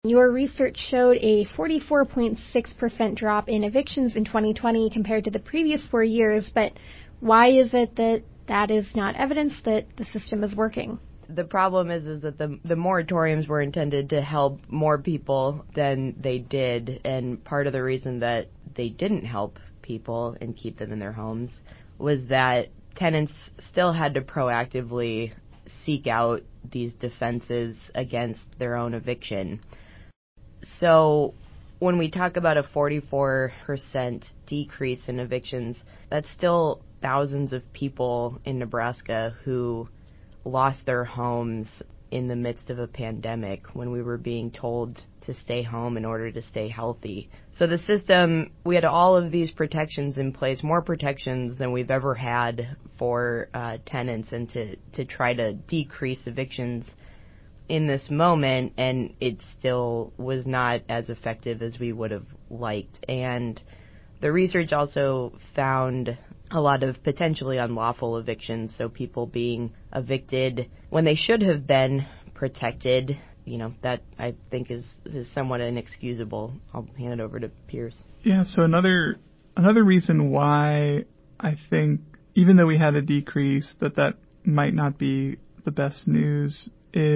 Your research showed a 44.6% drop in evictions in 2020 compared to the previous 4 years, but why is it that is not evidence that the system is working? The problem is that the moratoriums were intended to help more people than they did, and part of the reason that they didn't help people and keep them in their homes was that tenants still had to proactively seek out these defenses against their own eviction. So when we talk about a 44% decrease in evictions, that's still thousands of people in Nebraska who lost their homes in the midst of a pandemic when we were being told to stay home in order to stay healthy. So the system, we had all of these protections in place, more protections than we've ever had for tenants, and to try to decrease evictions in this moment, and it still was not as effective as we would have liked. And the research also found a lot of potentially unlawful evictions, so people being evicted when they should have been protected. That I think is somewhat inexcusable. I'll hand it over to Pierce. Yeah, so another reason why I think, even though we had a decrease, that might not be the best news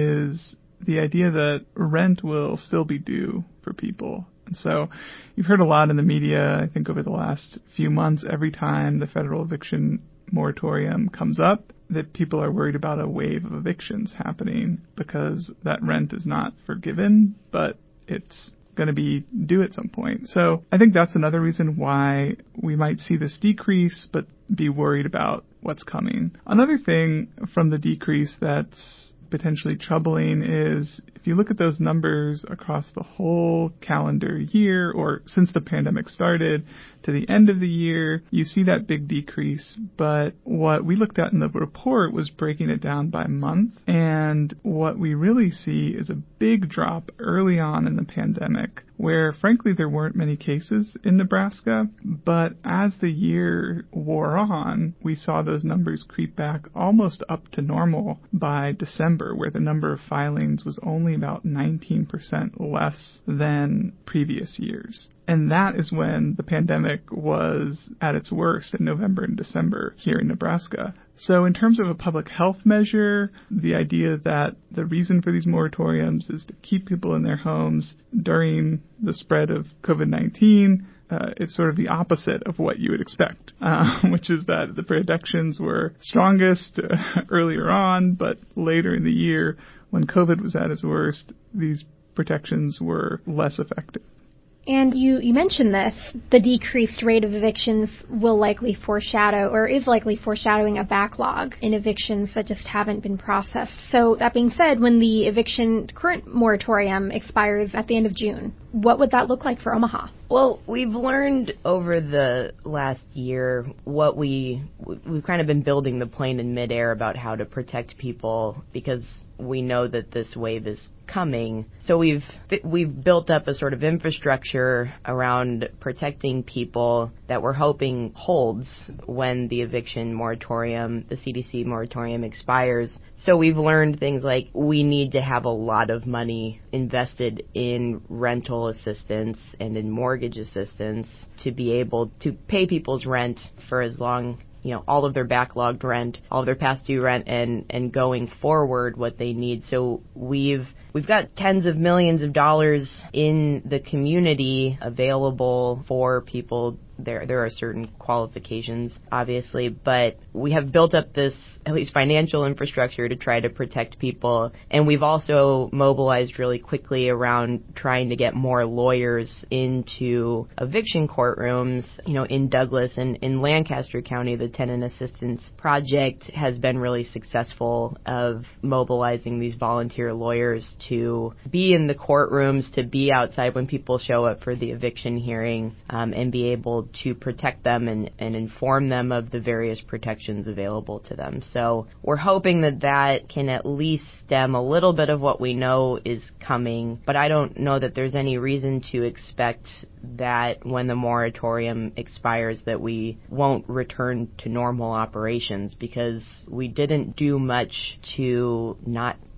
is the idea that rent will still be due for people. And so you've heard a lot in the media, I think over the last few months, every time the federal eviction moratorium comes up, that people are worried about a wave of evictions happening because that rent is not forgiven, but it's going to be due at some point. So I think that's another reason why we might see this decrease, but be worried about what's coming. Another thing from the decrease that's potentially troubling is if you look at those numbers across the whole calendar year, or since the pandemic started to the end of the year, you see that big decrease. But what we looked at in the report was breaking it down by month. And what we really see is a big drop early on in the pandemic, where frankly there weren't many cases in Nebraska. But as the year wore on, we saw those numbers creep back almost up to normal by December, where the number of filings was only about 19% less than previous years. And that is when the pandemic was at its worst in November and December here in Nebraska. So in terms of a public health measure, the idea that the reason for these moratoriums is to keep people in their homes during the spread of COVID-19, it's sort of the opposite of what you would expect, which is that the protections were strongest earlier on, but later in the year, when COVID was at its worst, these protections were less effective. And you mentioned this, the decreased rate of evictions will likely foreshadow, or is likely foreshadowing, a backlog in evictions that just haven't been processed. So that being said, when the eviction current moratorium expires at the end of June, what would that look like for Omaha? Well, we've learned over the last year what we've kind of been building the plane in midair about how to protect people, because we know that this wave is coming. So we've built up a sort of infrastructure around protecting people that we're hoping holds when the eviction moratorium, the CDC moratorium, expires. So we've learned things like we need to have a lot of money invested in rental assistance and in mortgage assistance to be able to pay people's rent for as long, all of their backlogged rent, all of their past due rent, and going forward what they need. So we've got tens of millions of dollars in the community available for people. There are certain qualifications, obviously, but we have built up this, at least financial infrastructure, to try to protect people. And we've also mobilized really quickly around trying to get more lawyers into eviction courtrooms. In Douglas and in Lancaster County, the Tenant Assistance Project has been really successful of mobilizing these volunteer lawyers to be in the courtrooms, to be outside when people show up for the eviction hearing, and be able to protect them and inform them of the various protections available to them. So we're hoping that can at least stem a little bit of what we know is coming, but I don't know that there's any reason to expect that when the moratorium expires that we won't return to normal operations, because we didn't do much to not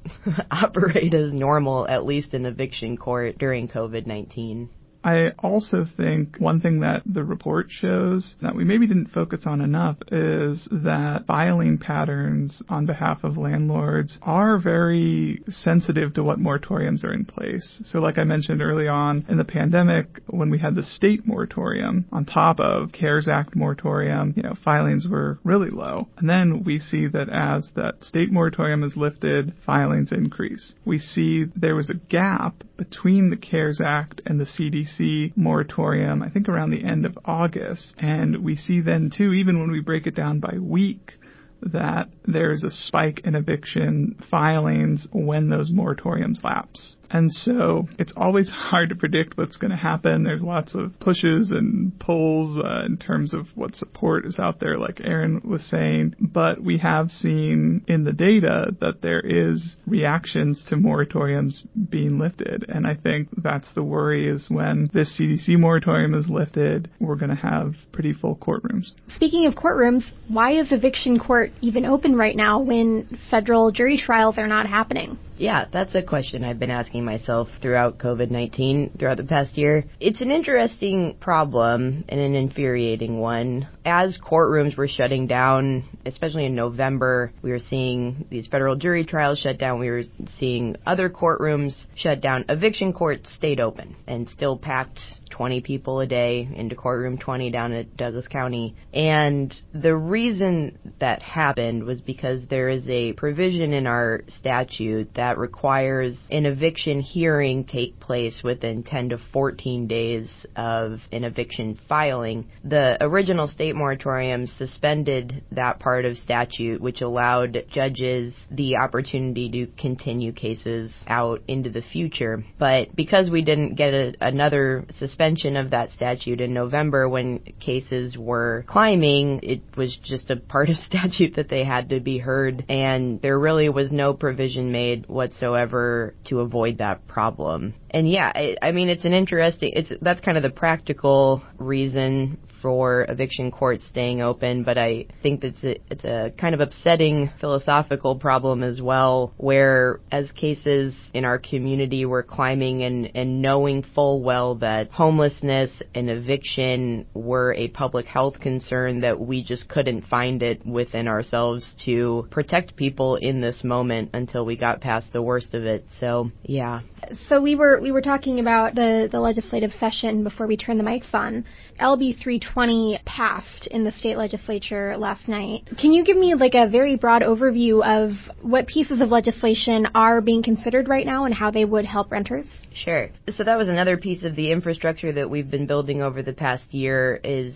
operate as normal, at least in eviction court during COVID-19. I also think one thing that the report shows that we maybe didn't focus on enough is that filing patterns on behalf of landlords are very sensitive to what moratoriums are in place. So like I mentioned early on in the pandemic, when we had the state moratorium on top of CARES Act moratorium, filings were really low. And then we see that as that state moratorium is lifted, filings increase. We see there was a gap between the CARES Act and the CDC moratorium, I think around the end of August. And we see then, too, even when we break it down by week, that there's a spike in eviction filings when those moratoriums lapse. And so it's always hard to predict what's going to happen. There's lots of pushes and pulls in terms of what support is out there, like Aaron was saying. But we have seen in the data that there is reactions to moratoriums being lifted. And I think that's the worry, is when this CDC moratorium is lifted, we're going to have pretty full courtrooms. Speaking of courtrooms, why is eviction court even open right now when federal jury trials are not happening? Yeah, that's a question I've been asking myself throughout COVID-19, throughout the past year. It's an interesting problem and an infuriating one. As courtrooms were shutting down, especially in November, we were seeing these federal jury trials shut down. We were seeing other courtrooms shut down. Eviction courts stayed open and still packed 20 people a day into courtroom 20 down at Douglas County. And the reason that happened was because there is a provision in our statute that requires an eviction hearing take place within 10 to 14 days of an eviction filing. The original state moratorium suspended that part of statute, which allowed judges the opportunity to continue cases out into the future. But because we didn't get another suspension of that statute in November when cases were climbing, it was just a part of statute that they had to be heard, and there really was no provision made whatsoever to avoid that problem. And yeah, I mean, it's an interesting, that's kind of the practical reason for eviction courts staying open, but I think it's a kind of upsetting philosophical problem as well, where as cases in our community were climbing and knowing full well that homelessness and eviction were a public health concern, that we just couldn't find it within ourselves to protect people in this moment until we got past the worst of it. So, yeah. So we were talking about the legislative session before we turned the mics on. LB 320 passed in the state legislature last night. Can you give me like a very broad overview of what pieces of legislation are being considered right now and how they would help renters? Sure. So that was another piece of the infrastructure that we've been building over the past year is,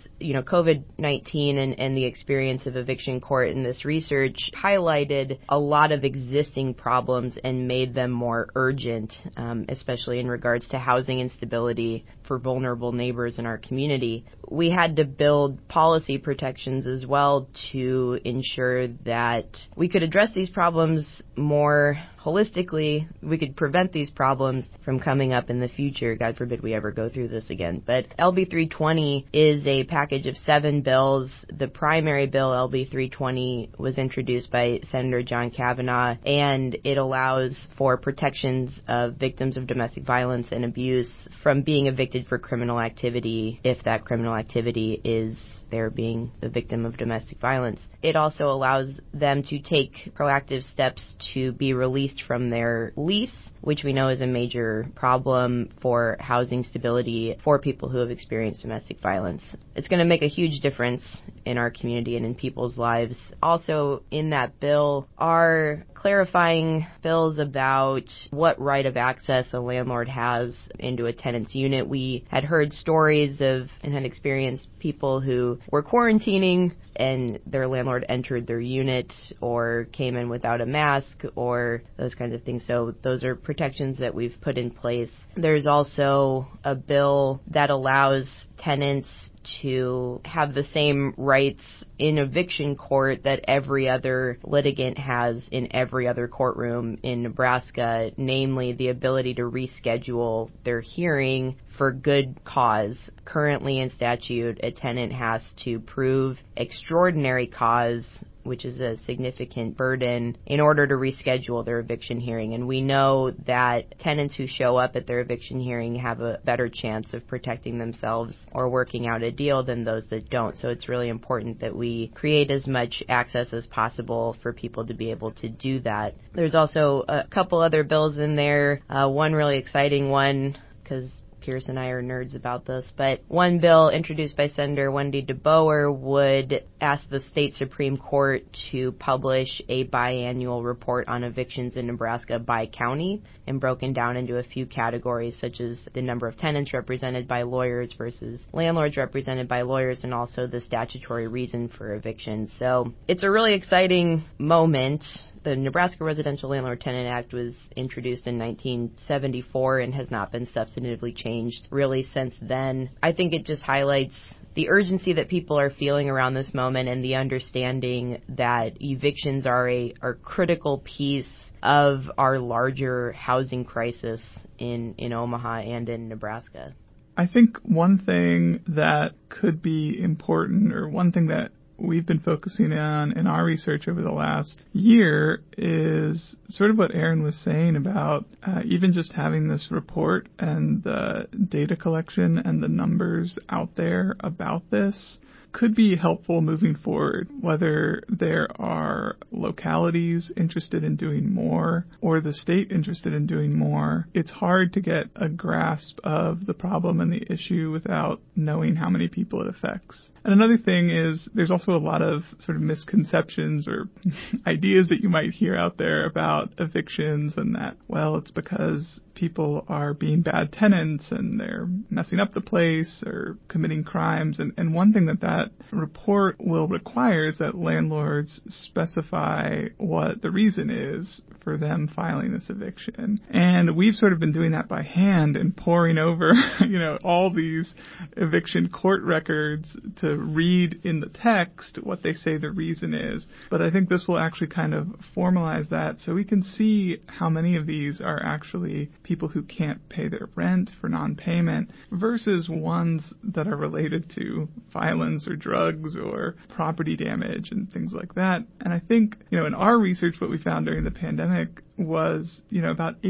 COVID-19 and the experience of eviction court in this research highlighted a lot of existing problems and made them more urgent, especially in regards to housing instability for vulnerable neighbors in our community. We had to build policy protections as well to ensure that we could address these problems more holistically. We could prevent these problems from coming up in the future. God forbid we ever go through this again. But LB 320 is a package of 7 bills. The primary bill, LB 320, was introduced by Senator John Kavanaugh, and it allows for protections of victims of domestic violence and abuse from being evicted for criminal activity if that criminal activity is they're being the victim of domestic violence. It also allows them to take proactive steps to be released from their lease, which we know is a major problem for housing stability for people who have experienced domestic violence. It's going to make a huge difference in our community and in people's lives. Also in that bill are clarifying bills about what right of access a landlord has into a tenant's unit. We had heard stories of and had experienced people who were quarantining and their landlord entered their unit or came in without a mask or those kinds of things. So those are protections that we've put in place. There's also a bill that allows tenants to have the same rights in eviction court that every other litigant has in every other courtroom in Nebraska, namely the ability to reschedule their hearing for good cause. Currently in statute, a tenant has to prove extraordinary cause which is a significant burden, in order to reschedule their eviction hearing. And we know that tenants who show up at their eviction hearing have a better chance of protecting themselves or working out a deal than those that don't. So it's really important that we create as much access as possible for people to be able to do that. There's also a couple other bills in there. One really exciting one, because Pierce and I are nerds about this, but one bill introduced by Senator Wendy DeBoer would ask the state Supreme Court to publish a biannual report on evictions in Nebraska by county, and broken down into a few categories, such as the number of tenants represented by lawyers versus landlords represented by lawyers, and also the statutory reason for eviction. So it's a really exciting moment. The Nebraska Residential Landlord-Tenant Act was introduced in 1974 and has not been substantively changed really since then. I think it just highlights the urgency that people are feeling around this moment and the understanding that evictions are a critical piece of our larger housing crisis in Omaha and in Nebraska. I think one thing that could be important, or one thing that we've been focusing on in our research over the last year, is sort of what Erin was saying about even just having this report and the data collection and the numbers out there about this could be helpful moving forward, whether there are localities interested in doing more or the state interested in doing more. It's hard to get a grasp of the problem and the issue without knowing how many people it affects. And another thing is there's also a lot of sort of misconceptions or ideas that you might hear out there about evictions, and that, well, it's because people are being bad tenants and they're messing up the place or committing crimes. And one thing that report will require is that landlords specify what the reason is for them filing this eviction. And we've sort of been doing that by hand and poring over, all these eviction court records to read in the text what they say the reason is. But I think this will actually kind of formalize that so we can see how many of these are actually people who can't pay their rent for non-payment versus ones that are related to violence or drugs or property damage and things like that. And I think, in our research, what we found during the pandemic was, about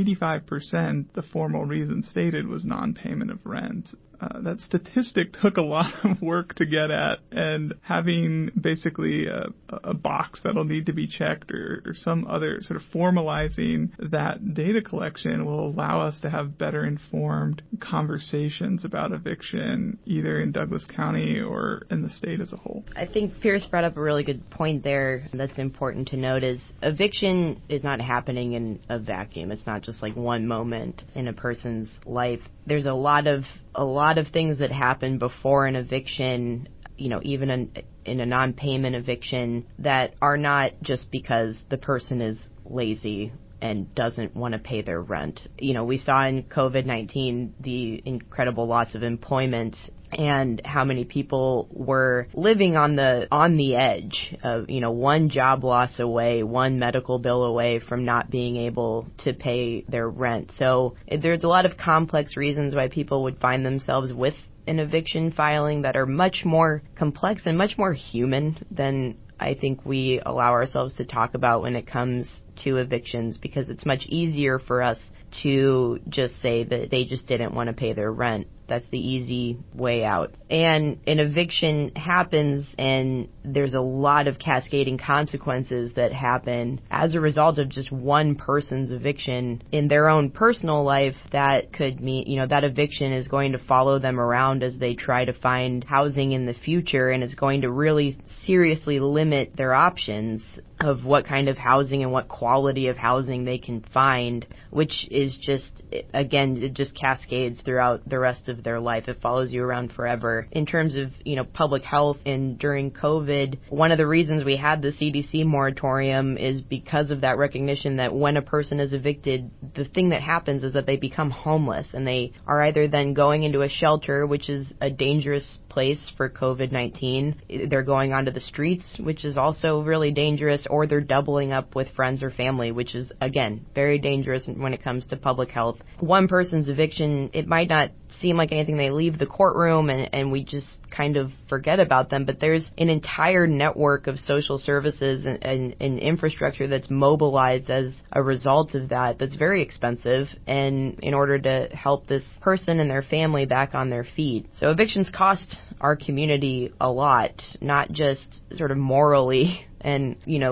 85% the formal reason stated was non-payment of rent. That statistic took a lot of work to get at, and having basically a box that'll need to be checked or some other sort of formalizing that data collection will allow us to have better informed conversations about eviction, either in Douglas County or in the state as a whole. I think Pierce brought up a really good point there that's important to note is eviction is not happening in a vacuum. It's not just like one moment in a person's life. There's a lot of things that happen before an eviction, even in a non-payment eviction, that are not just because the person is lazy and doesn't want to pay their rent. We saw in COVID-19 the incredible loss of employment and how many people were living on the edge of, one job loss away, one medical bill away from not being able to pay their rent. So there's a lot of complex reasons why people would find themselves with an eviction filing that are much more complex and much more human than I think we allow ourselves to talk about when it comes to evictions, because it's much easier for us to just say that they just didn't want to pay their rent. That's the easy way out. And an eviction happens, and there's a lot of cascading consequences that happen as a result of just one person's eviction in their own personal life. That could mean, that eviction is going to follow them around as they try to find housing in the future, and it's going to really seriously limit their options of what kind of housing and what quality of housing they can find, which is just, again, it just cascades throughout the rest of their life. It follows you around forever. In terms of, public health, and during COVID, one of the reasons we had the CDC moratorium is because of that recognition that when a person is evicted, the thing that happens is that they become homeless, and they are either then going into a shelter, which is a dangerous place place for COVID-19. They're going onto the streets, which is also really dangerous, or they're doubling up with friends or family, which is, again, very dangerous when it comes to public health. One person's eviction, it might not seem like anything. They leave the courtroom and we just kind of forget about them, but there's an entire network of social services and infrastructure that's mobilized as a result of that's very expensive, and in order to help this person and their family back on their feet. So evictions cost our community a lot, not just sort of morally and,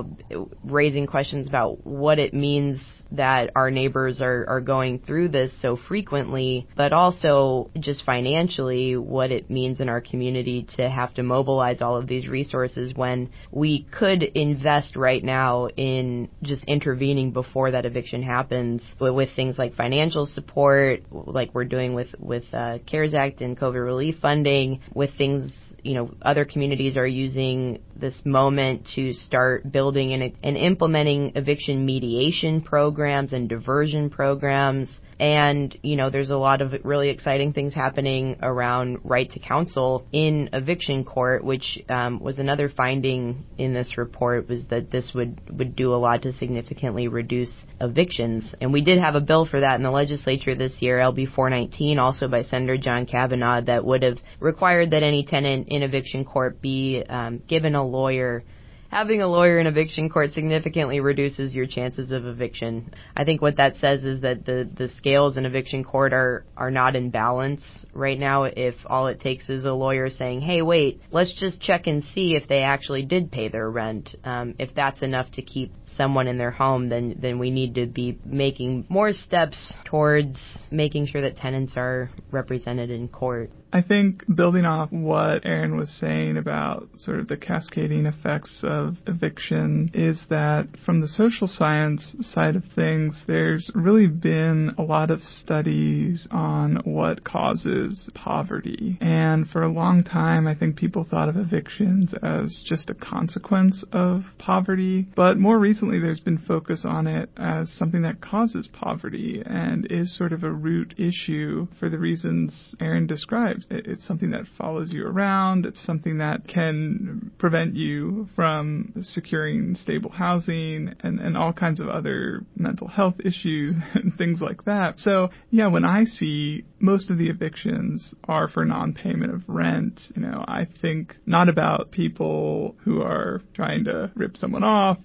raising questions about what it means that our neighbors are going through this so frequently, but also just financially what it means in our community to have to mobilize all of these resources when we could invest right now in just intervening before that eviction happens with things like financial support, like we're doing with CARES Act and COVID relief funding, with things other communities are using this moment to start building and implementing eviction mediation programs and diversion programs. And, there's a lot of really exciting things happening around right to counsel in eviction court, which was another finding in this report, was that this would do a lot to significantly reduce evictions. And we did have a bill for that in the legislature this year, LB 419, also by Senator John Kavanaugh, that would have required that any tenant in eviction court be given a lawyer. Having a lawyer in eviction court significantly reduces your chances of eviction. I think what that says is that the scales in eviction court are not in balance right now. If all it takes is a lawyer saying, hey, wait, let's just check and see if they actually did pay their rent. If that's enough to keep someone in their home, then we need to be making more steps towards making sure that tenants are represented in court. I think building off what Erin was saying about sort of the cascading effects of eviction is that from the social science side of things, there's really been a lot of studies on what causes poverty. And for a long time, I think people thought of evictions as just a consequence of poverty. But more recently, there's been focus on it as something that causes poverty and is sort of a root issue for the reasons Erin described. It's something that follows you around. It's something that can prevent you from securing stable housing and all kinds of other mental health issues and things like that. So, yeah, when I see most of the evictions are for non-payment of rent, I think not about people who are trying to rip someone off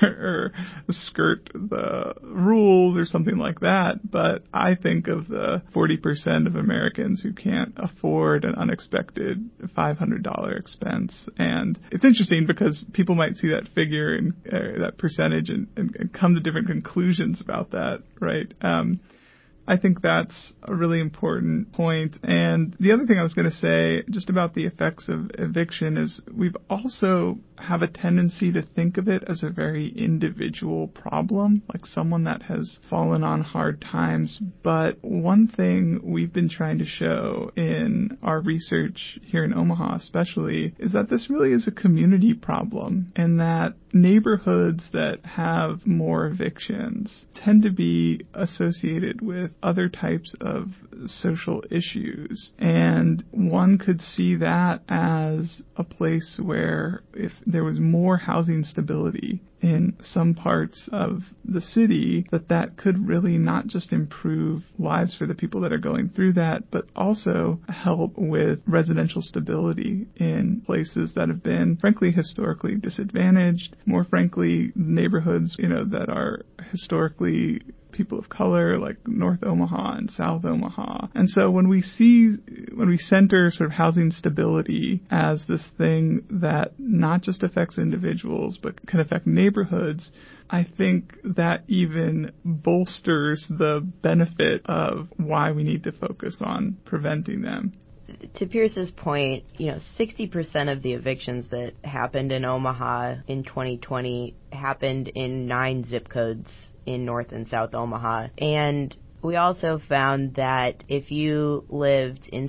or skirt the rules or something like that, but I think of the 40% of Americans who can't afford an unexpected $500 expense. And it's interesting because people might see that figure and that percentage and come to different conclusions about that, right? I think that's a really important point. And the other thing I was going to say just about the effects of eviction is we've also have a tendency to think of it as a very individual problem, like someone that has fallen on hard times. But one thing we've been trying to show in our research here in Omaha especially is that this really is a community problem, and that neighborhoods that have more evictions tend to be associated with other types of social issues. And one could see that as a place where if there was more housing stability in some parts of the city, that could really not just improve lives for the people that are going through that, but also help with residential stability in places that have been, frankly, historically disadvantaged. More frankly, neighborhoods, that are historically people of color, like North Omaha and South Omaha. And so when we center sort of housing stability as this thing that not just affects individuals, but can affect neighborhoods, I think that even bolsters the benefit of why we need to focus on preventing them. To Pierce's point, 60% of the evictions that happened in Omaha in 2020 happened in 9 zip codes in North and South Omaha. And We also found that if you lived in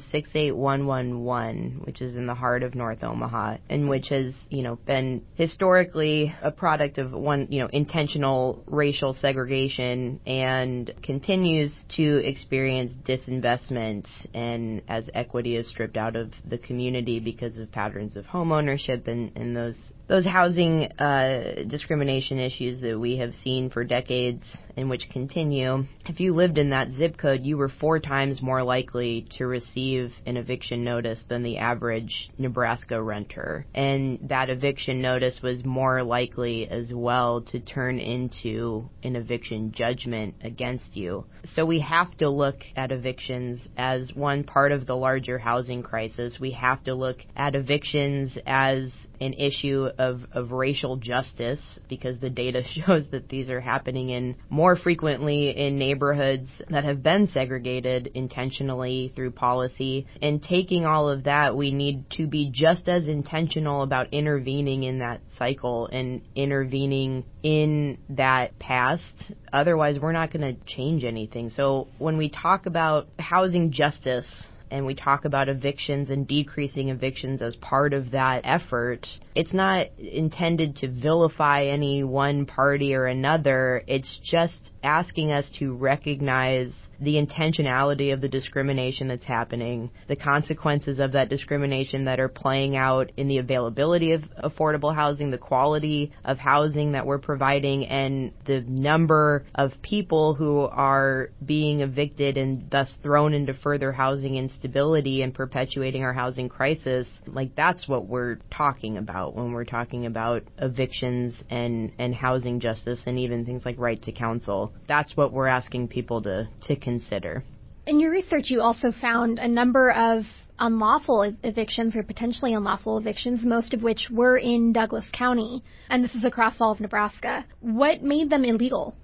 68111, which is in the heart of North Omaha, and which has, been historically a product of intentional racial segregation and continues to experience disinvestment and as equity is stripped out of the community because of patterns of home ownership and those housing discrimination issues that we have seen for decades and which continue. If you lived in that zip code, you were 4 times more likely to receive an eviction notice than the average Nebraska renter. And that eviction notice was more likely as well to turn into an eviction judgment against you. So we have to look at evictions as one part of the larger housing crisis. We have to look at evictions as an issue of racial justice, because the data shows that these are happening in more frequently in neighborhoods that have been segregated intentionally through policy. And taking all of that, we need to be just as intentional about intervening in that cycle and intervening in that past. Otherwise, we're not going to change anything. So when we talk about housing justice, and we talk about evictions and decreasing evictions as part of that effort, it's not intended to vilify any one party or another. It's just asking us to recognize the intentionality of the discrimination that's happening, the consequences of that discrimination that are playing out in the availability of affordable housing, the quality of housing that we're providing, and the number of people who are being evicted and thus thrown into further housing instability and perpetuating our housing crisis. Like, that's what we're talking about when we're talking about evictions and housing justice and even things like right to counsel. That's what we're asking people to consider. In your research, you also found a number of unlawful evictions or potentially unlawful evictions, most of which were in Douglas County, and this is across all of Nebraska. What made them illegal?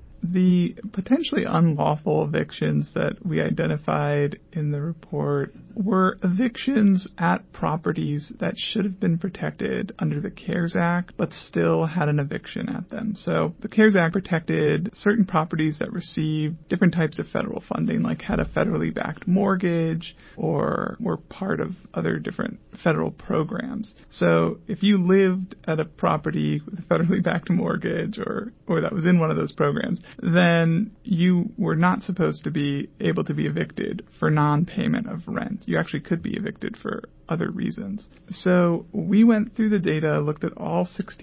The potentially unlawful evictions that we identified in the report were evictions at properties that should have been protected under the CARES Act, but still had an eviction at them. So the CARES Act protected certain properties that received different types of federal funding, like had a federally backed mortgage or were part of other different federal programs. So if you lived at a property with a federally backed mortgage or that was in one of those programs, then you were not supposed to be able to be evicted for non-payment of rent. You actually could be evicted for other reasons. So we went through the data, looked at all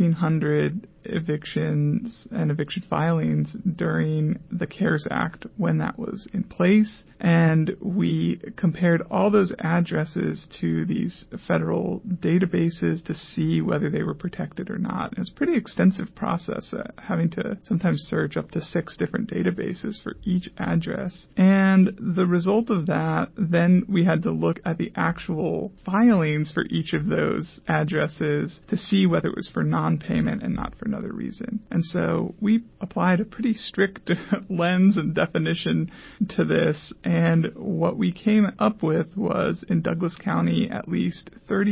1,600 evictions and eviction filings during the CARES Act when that was in place, and we compared all those addresses to these federal databases to see whether they were protected or not. It was a pretty extensive process, having to sometimes search up to 6 different databases for each address. And the result of that, then we had to look at the actual filings for each of those addresses to see whether it was for non-payment and not for another reason. And so we applied a pretty strict lens and definition to this, and what we came up with was, in Douglas County, at least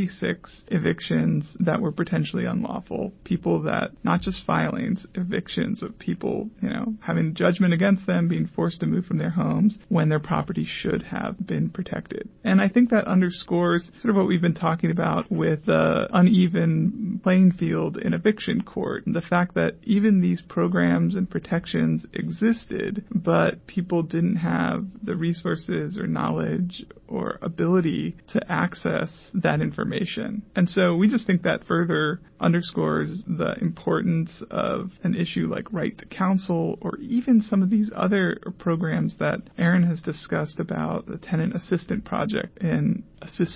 36 evictions that were potentially unlawful. People that, not just filings, evictions of people, having judgment against them, being forced to move from their homes when their property should have been protected. And I think that underscores sort of what we've been talking about with the uneven playing field in eviction court. The fact that even these programs and protections existed, but people didn't have the resources or knowledge or ability to access that information. And so we just think that further underscores the importance of an issue like right to counsel, or even some of these other programs that Aaron has discussed about the Tenant Assistance Project in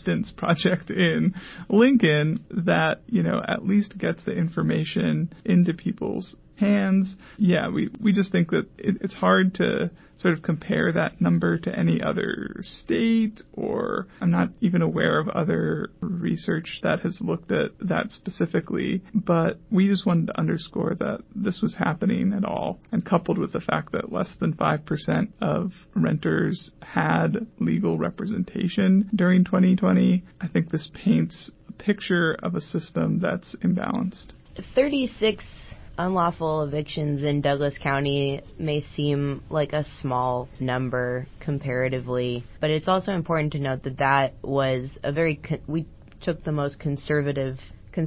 Lincoln that, at least gets the information into people's hands. Yeah, we just think that it's hard to sort of compare that number to any other state, or I'm not even aware of other research that has looked at that specifically, but we just wanted to underscore that this was happening at all, and coupled with the fact that less than 5% of renters had legal representation during 2020, I think this paints a picture of a system that's imbalanced. 36 unlawful evictions in Douglas County may seem like a small number comparatively, but it's also important to note that that was we took the most conservative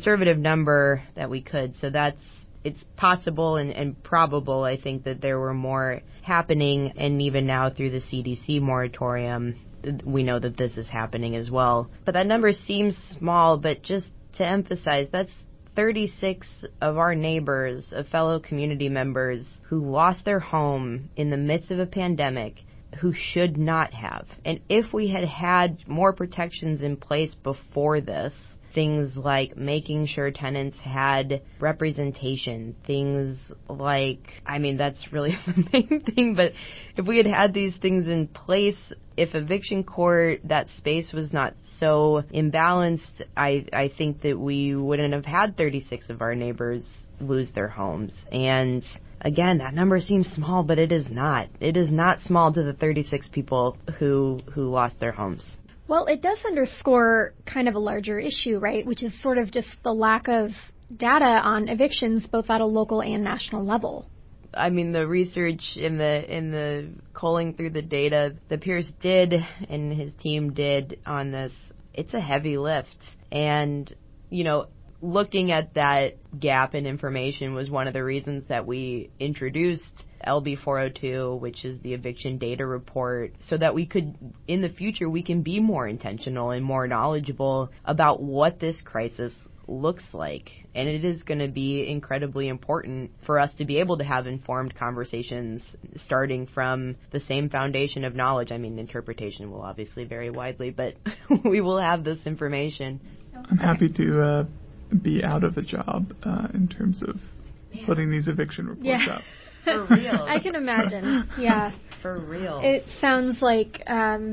number that we could. So it's possible and probable, I think, that there were more happening, and even now through the CDC moratorium, we know that this is happening as well. But that number seems small, but just to emphasize, that's 36 of our neighbors, of fellow community members, who lost their home in the midst of a pandemic, who should not have. And if we had had more protections in place before this, things like making sure tenants had representation, things like, I mean, that's really the main thing, but if we had had these things in place, if eviction court, that space was not so imbalanced, I think that we wouldn't have had 36 of our neighbors lose their homes. And again, that number seems small, but it is not. It is not small to the 36 people who lost their homes. Well, it does underscore kind of a larger issue, right, which is sort of just the lack of data on evictions both at a local and national level. I mean, the research in the culling through the data that Pierce did and his team did on this, it's a heavy lift. And, you know, looking at that gap in information was one of the reasons that we introduced LB 402, which is the eviction data report, so that we could, in the future, we can be more intentional and more knowledgeable about what this crisis looks like. And it is going to be incredibly important for us to be able to have informed conversations starting from the same foundation of knowledge. I mean, interpretation will obviously vary widely, but we will have this information. I'm happy to be out of a job in terms of putting these eviction reports up. For real. I can imagine. Yeah. For real. It sounds like,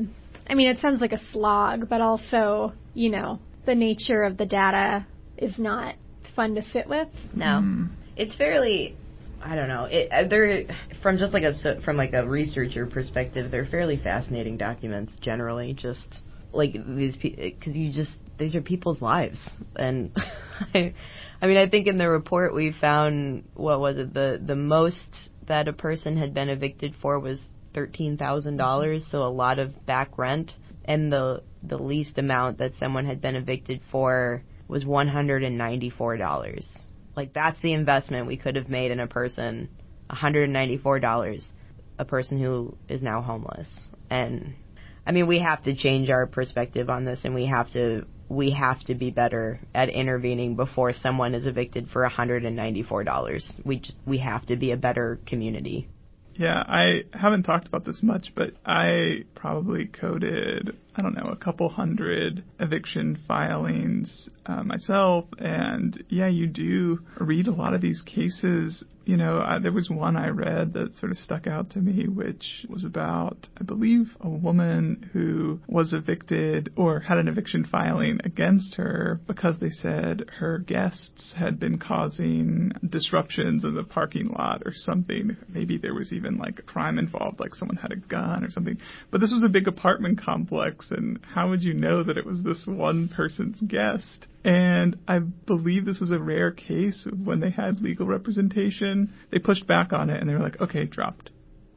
it sounds like a slog, but also, you know, the nature of the data is not fun to sit with. No. It's fairly, I don't know. They're from just like a researcher perspective, they're fairly fascinating documents generally. Just like these, because these are people's lives, and I think in the report we found, what was it, the most that a person had been evicted for was $13,000, so a lot of back rent, and the least amount that someone had been evicted for was $194. Like, that's the investment we could have made in a person, $194, a person who is now homeless. And I mean, we have to change our perspective on this, and we have to be better at intervening before someone is evicted for $194. We have to be a better community. Yeah, I haven't talked about this much, but I probably coded, a couple hundred eviction filings myself. And yeah, you do read a lot of these cases. You know, there was one I read that sort of stuck out to me, which was about, I believe, a woman who was evicted or had an eviction filing against her because they said her guests had been causing disruptions in the parking lot or something. Maybe there was even like a crime involved, like someone had a gun or something. But this was a big apartment complex, and how would you know that it was this one person's guest? And I believe this was a rare case of when they had legal representation. They pushed back on it, and they were like, okay, dropped.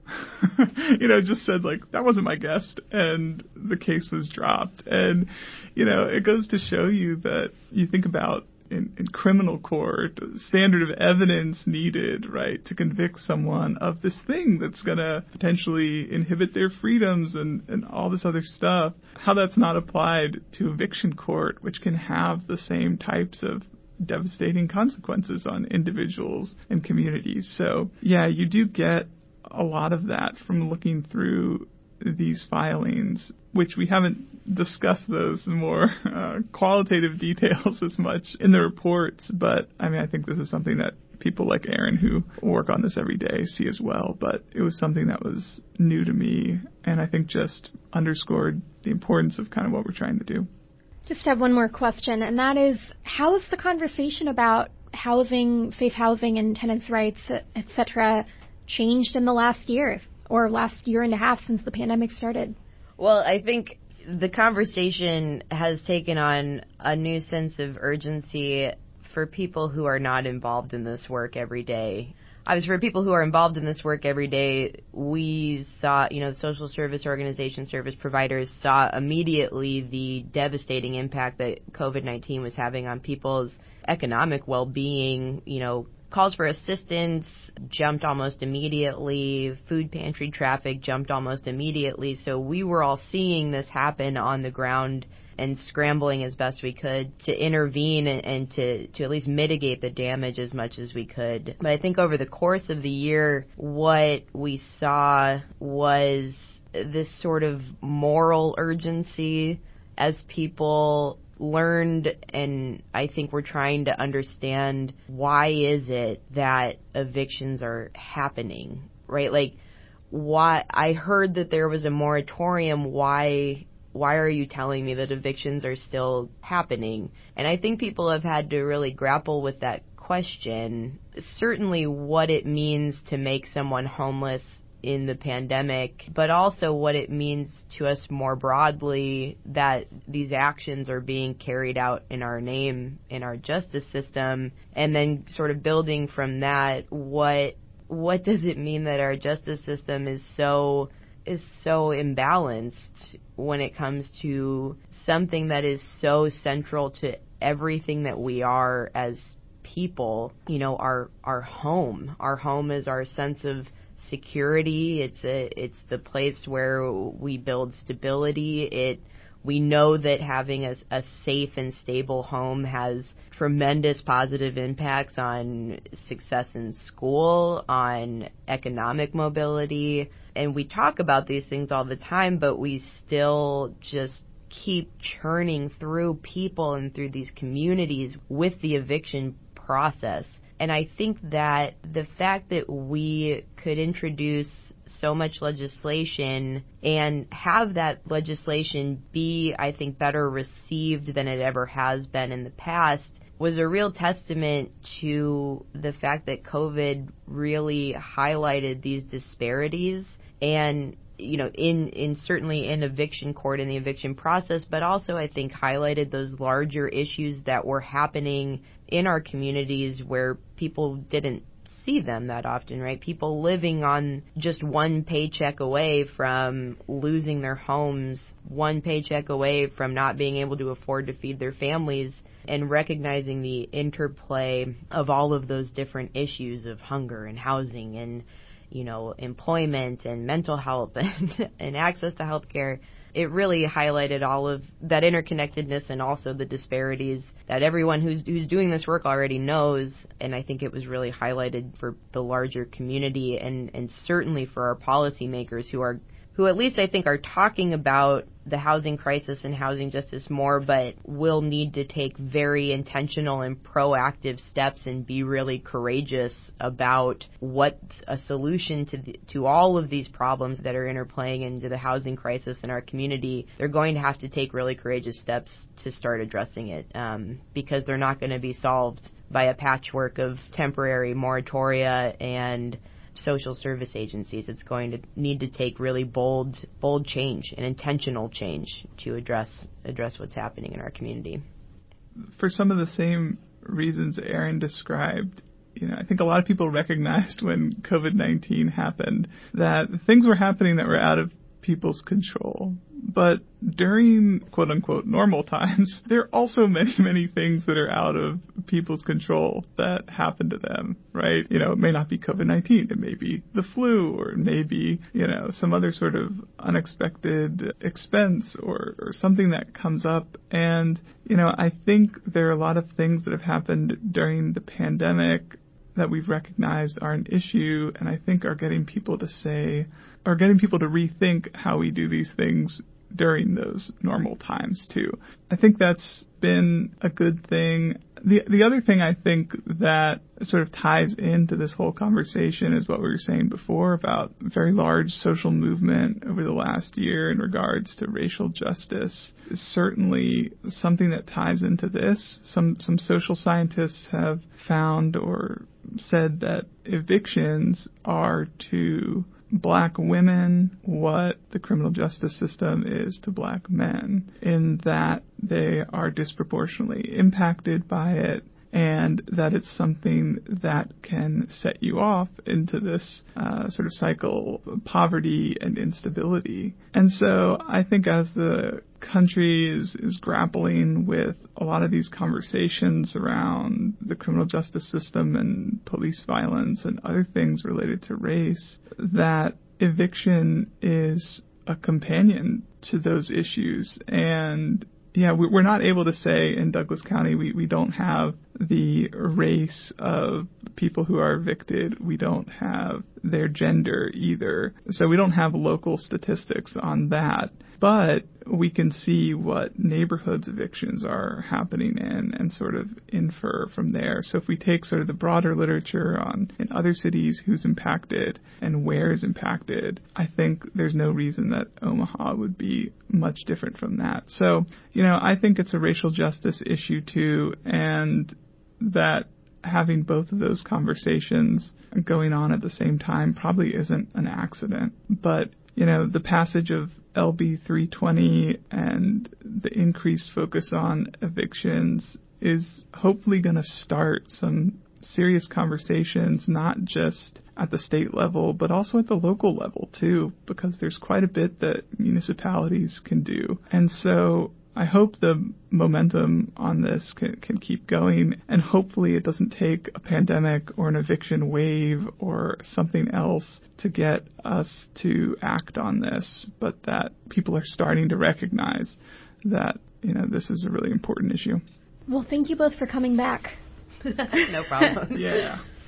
Just said, like, that wasn't my guest, and the case was dropped. And, it goes to show you that you think about in criminal court, standard of evidence needed, right, to convict someone of this thing that's going to potentially inhibit their freedoms and all this other stuff, how that's not applied to eviction court, which can have the same types of devastating consequences on individuals and communities. So, yeah, you do get a lot of that from looking through these filings, which we haven't discussed those more qualitative details as much in the reports. But, I think this is something that people like Aaron, who work on this every day, see as well. But it was something that was new to me, and I think just underscored the importance of kind of what we're trying to do. Just have one more question, and that is, how has the conversation about housing, safe housing and tenants' rights, et cetera, changed in the last year or last year and a half since the pandemic started? Well, I think the conversation has taken on a new sense of urgency for people who are not involved in this work every day, obviously for people who are involved in this work every day, we saw, the social service organizations, service providers saw immediately the devastating impact that COVID-19 was having on people's economic well-being. Calls for assistance jumped almost immediately. Food pantry traffic jumped almost immediately. So we were all seeing this happen on the ground and scrambling as best we could to intervene and to at least mitigate the damage as much as we could. But I think over the course of the year, what we saw was this sort of moral urgency as people learned, and I think we're trying to understand, why is it that evictions are happening, right? Like, why? I heard that there was a moratorium. Why are you telling me that evictions are still happening? And I think people have had to really grapple with that question. Certainly what it means to make someone homeless in the pandemic, but also what it means to us more broadly that these actions are being carried out in our name, in our justice system, and then sort of building from that, what does it mean that our justice system is so imbalanced when it comes to something that is so central to everything that we are as people, our home. Our home is our sense of security. It's the place where we build stability. We know that having a safe and stable home has tremendous positive impacts on success in school, on economic mobility, and we talk about these things all the time, but we still just keep churning through people and through these communities with the eviction process. And I think that the fact that we could introduce so much legislation and have that legislation be, I think, better received than it ever has been in the past was a real testament to the fact that COVID really highlighted these disparities and, certainly in eviction court, in the eviction process, but also I think highlighted those larger issues that were happening in our communities where people didn't see them that often, right? People living on just one paycheck away from losing their homes, one paycheck away from not being able to afford to feed their families, and recognizing the interplay of all of those different issues of hunger and housing and employment and mental health and access to health care. It really highlighted all of that interconnectedness and also the disparities that everyone who's doing this work already knows. And I think it was really highlighted for the larger community and certainly for our policymakers who at least I think are talking about the housing crisis and housing justice more, but will need to take very intentional and proactive steps and be really courageous about what's a solution to all of these problems that are interplaying into the housing crisis in our community. They're going to have to take really courageous steps to start addressing it, because they're not going to be solved by a patchwork of temporary moratoria and social service agencies. It's going to need to take really bold change and intentional change to address what's happening in our community. For some of the same reasons Erin described, I think a lot of people recognized when COVID-19 happened that things were happening that were out of people's control. But during quote-unquote normal times, there are also many, many things that are out of people's control that happen to them, right? It may not be COVID-19. It may be the flu, or it may be, some other sort of unexpected expense or something that comes up. And, I think there are a lot of things that have happened during the pandemic that we've recognized are an issue, and I think are getting people to rethink how we do these things during those normal times too. I think that's been a good thing. The other thing I think that sort of ties into this whole conversation is what we were saying before about very large social movement over the last year in regards to racial justice is certainly something that ties into this. Some social scientists have found or said that evictions are to Black women what the criminal justice system is to Black men, in that they are disproportionately impacted by it, and that it's something that can set you off into this sort of cycle of poverty and instability. And so I think as the country is grappling with a lot of these conversations around the criminal justice system and police violence and other things related to race, that eviction is a companion to those issues. And yeah, we're not able to say in Douglas County we don't have the race of people who are evicted. We don't have their gender either. So we don't have local statistics on that. But we can see what neighborhoods evictions are happening in and sort of infer from there. So if we take sort of the broader literature on in other cities who's impacted and where is impacted, I think there's no reason that Omaha would be much different from that. So, I think it's a racial justice issue too, and that having both of those conversations going on at the same time probably isn't an accident. But, the passage of LB 320 and the increased focus on evictions is hopefully going to start some serious conversations, not just at the state level, but also at the local level too, because there's quite a bit that municipalities can do. And so I hope the momentum on this can keep going, and hopefully it doesn't take a pandemic or an eviction wave or something else to get us to act on this, but that people are starting to recognize that, this is a really important issue. Well, thank you both for coming back. No problem. Yeah.